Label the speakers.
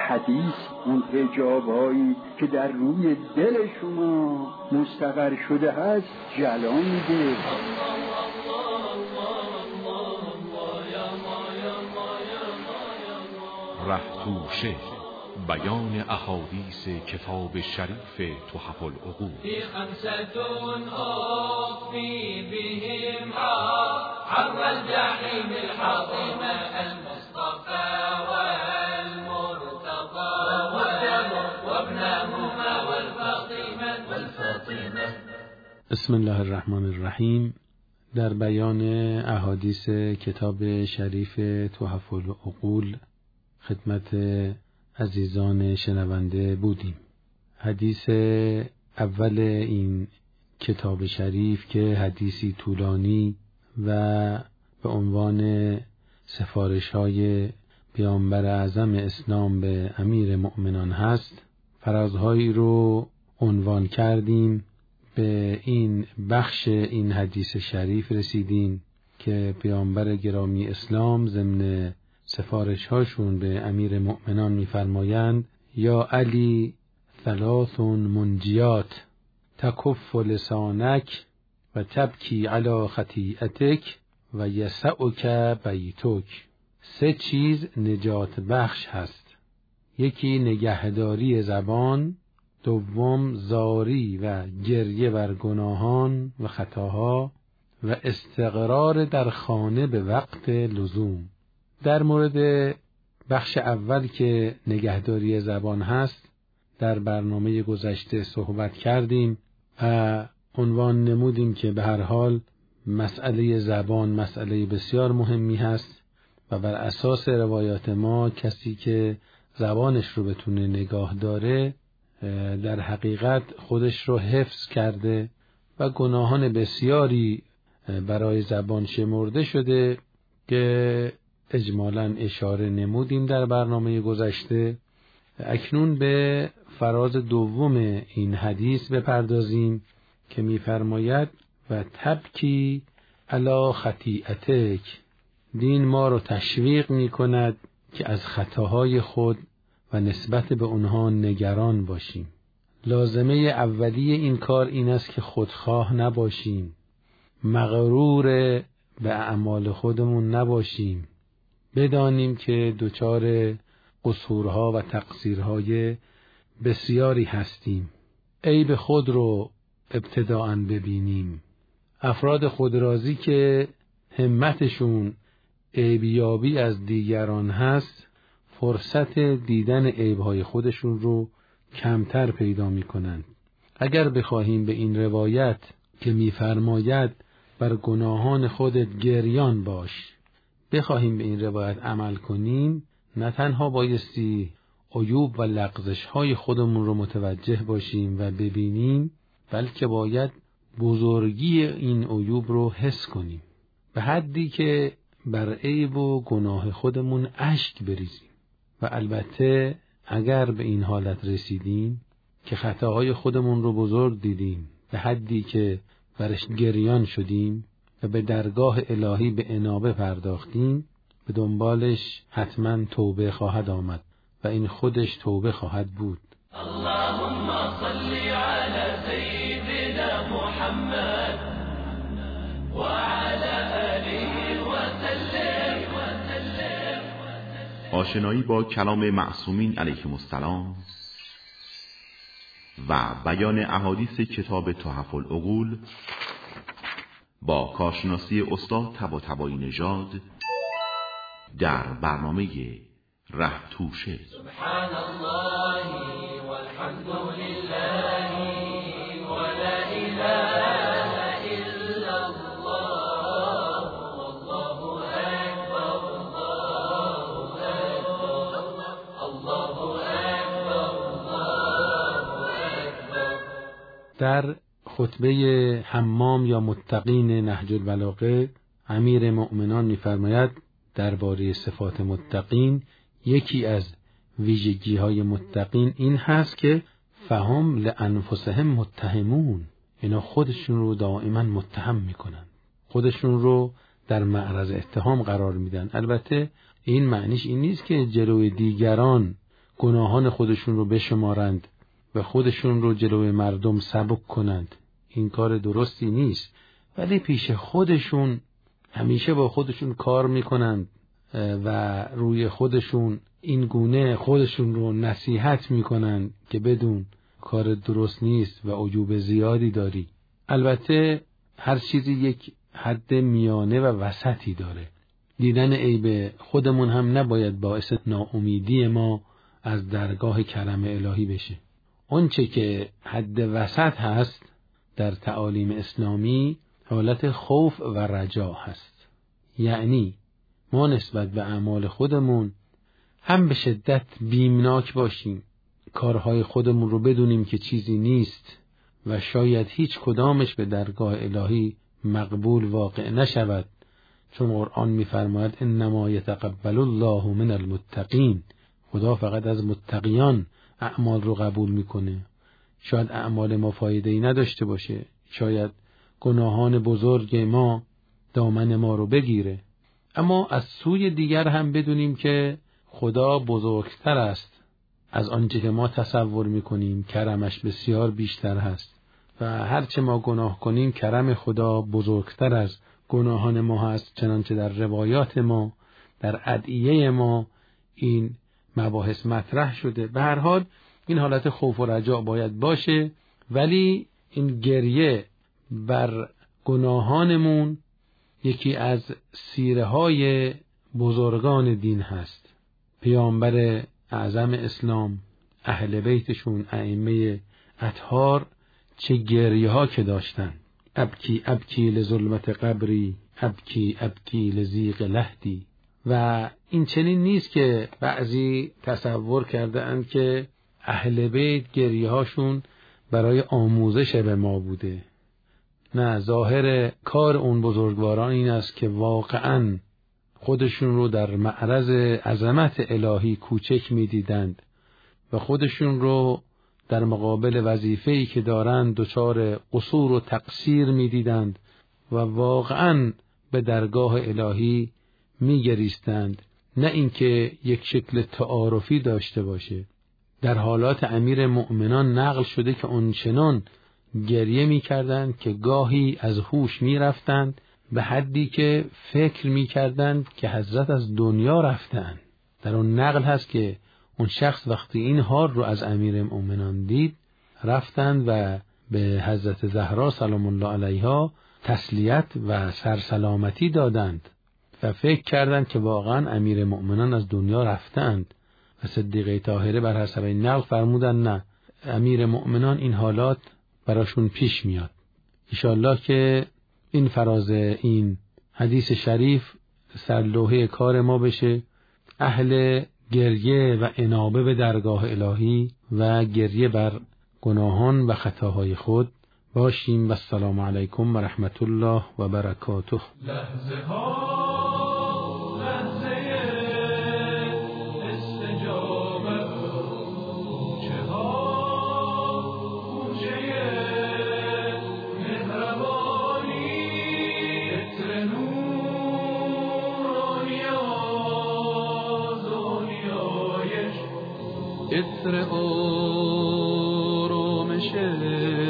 Speaker 1: حدیث اون حجابایی که در روی دل شما مستقر شده هست جلا میده.
Speaker 2: رهتوشه، بیان احادیث کتاب شریف تحف العقول.
Speaker 3: في خمسة أخفي بهم حر الجحيم الحاطمة المصطفى والمرتضى وابنهما والفاطمة.
Speaker 4: بسم الله الرحمن الرحیم. در بیان احادیث کتاب شریف تحف العقول خدمت عزیزان شنونده بودیم. حدیث اول این کتاب شریف که حدیثی طولانی و به عنوان سفارش‌های پیامبر اعظم اسلام به امیر مؤمنان هست، فرازهایی رو عنوان کردیم. به این بخش این حدیث شریف رسیدیم که پیامبر گرامی اسلام ضمن سفارش‌هاشون به امیر مؤمنان می‌فرمایند: یا علی ثلاث منجیات تکف لسانک و تبکی علی خطیئتک و یسعک بیتک. 3 چیز نجات بخش هست. یکی نگهداری زبان، دوم زاری و گریه بر گناهان و خطاها و استقرار در خانه به وقت لزوم. در مورد بخش اول که نگهداری زبان هست در برنامه گذشته صحبت کردیم و عنوان نمودیم که به هر حال مسئله زبان مسئله بسیار مهمی هست و بر اساس روایات ما کسی که زبانش رو بتونه نگاه داره در حقیقت خودش رو حفظ کرده و گناهان بسیاری برای زبان شمرده شده که اجمالاً اشاره نمودیم در برنامه گذشته. اکنون به فراز دوم این حدیث بپردازیم که می‌فرماید و تبکی علی خطیئتک. دین ما رو تشویق می‌کند که از خطاهای خود و نسبت به اونها نگران باشیم. لازمه اولیه این کار این است که خودخواه نباشیم، مغرور به اعمال خودمون نباشیم، بدانیم که دچار قصورها و تقصیرهای بسیاری هستیم. عیب خود رو ابتداءً ببینیم. افراد خودرازی که همتشون عیبیابی از دیگران هست، فرصت دیدن عیبهای خودشون رو کمتر پیدا می‌کنند. اگر بخواهیم به این روایت که می‌فرماید بر گناهان خودت گریان باش، بخواهیم به این روایت عمل کنیم، نه تنها بایستی عیوب و لغزش‌های خودمون رو متوجه باشیم و ببینیم، بلکه باید بزرگی این عیوب رو حس کنیم، به حدی که بر عیب و گناه خودمون اشک بریزیم. و البته اگر به این حالت رسیدیم که خطاهای خودمون رو بزرگ دیدیم به حدی که برش گریان شدیم و به درگاه الهی به انابه پرداختیم، به دنبالش حتما توبه خواهد آمد و این خودش توبه خواهد بود.
Speaker 3: اللهم صل على سيدنا محمد وعلى آله وسلم.
Speaker 2: آشنایی با کلام معصومین علیهم السلام و بیان احادیث کتاب تحف العقول با کارشناسی استاد طباطبایی نژاد در برنامه رهتوشه.
Speaker 3: سبحان الله والحمد لله ولا اله الا الله والله اکبر الله اکبر.
Speaker 4: در خطبه حمام یا متقین نهج البلاغه امیر مؤمنان می‌فرماید درباره صفات متقین یکی از ویژگی‌های متقین این هست که فهم لانفسهم متهمون، اینا خودشون رو دائما متهم میکنن، خودشون رو در معرض اتهام قرار میدن. البته این معنیش این نیست که جلوی دیگران گناهان خودشون رو بشمارند و خودشون رو جلوی مردم سبک کنند. این کار درستی نیست، ولی پیش خودشون همیشه با خودشون کار میکنند و روی خودشون این گونه خودشون رو نصیحت میکنند که بدون کار درست نیست و عیوب زیادی داری. البته هر چیزی یک حد میانه و وسطی داره. دیدن عیب خودمون هم نباید باعث ناامیدی ما از درگاه کرم الهی بشه. اونچه که حد وسط هست در تعالیم اسلامی حالت خوف و رجا هست. یعنی ما نسبت به اعمال خودمون هم به شدت بیمناک باشیم، کارهای خودمون رو بدونیم که چیزی نیست و شاید هیچ کدامش به درگاه الهی مقبول واقع نشود، چون قرآن می‌فرماید انما یتقبل الله من المتقین. خدا فقط از متقیان اعمال رو قبول میکنه. شاید اعمال ما فایده‌ای نداشته باشه، شاید گناهان بزرگ ما دامن ما رو بگیره، اما از سوی دیگر هم بدونیم که خدا بزرگتر است از آنچه که ما تصور میکنیم. کرمش بسیار بیشتر هست و هرچه ما گناه کنیم کرم خدا بزرگتر از گناهان ما هست، چنانچه در روایات ما، در ادعیه ما این مباحث مطرح شده. به هر حال این حالت خوف و رجا باید باشه، ولی این گریه بر گناهانمون یکی از سیره های بزرگان دین هست. پیامبر اعظم اسلام، اهل بیتشون، ائمه اطهار چه گریه ها که داشتن. ابکی ابکی لظلمت قبری، ابکی ابکی لضیق لحدی. و این چنین نیست که بعضی تصور کرده اند که اهل بیت گریه هاشون برای آموزش به ما بوده. نه، ظاهر کار اون بزرگواران این است که واقعاً خودشون رو در معرض عظمت الهی کوچک می دیدند و خودشون رو در مقابل وظیفه‌ای که دارند دچار قصور و تقصیر می دیدند و واقعاً به درگاه الهی می گریستند، نه اینکه یک شکل تعارفی داشته باشه. در حالات امیر مؤمنان نقل شده که اونچنان گریه می کردند که گاهی از هوش می رفتند به حدی که فکر می کردند که حضرت از دنیا رفتند. در اون نقل هست که اون شخص وقتی این حال رو از امیر مؤمنان دید رفتند و به حضرت زهرا سلام الله علیها تسلیت و سرسلامتی دادند و فکر کردند که واقعا امیر مؤمنان از دنیا رفتند و صدیقه طاهره بر حسب این نقل فرمودند نه، امیر مؤمنان این حالات براشون پیش میاد. انشاءالله که این فراز این حدیث شریف سرلوحه کار ما بشه، اهل گریه و انابه به درگاه الهی و گریه بر گناهان و خطاهای خود باشیم. و السلام علیکم و رحمت الله و برکاته.
Speaker 5: عطر آرامش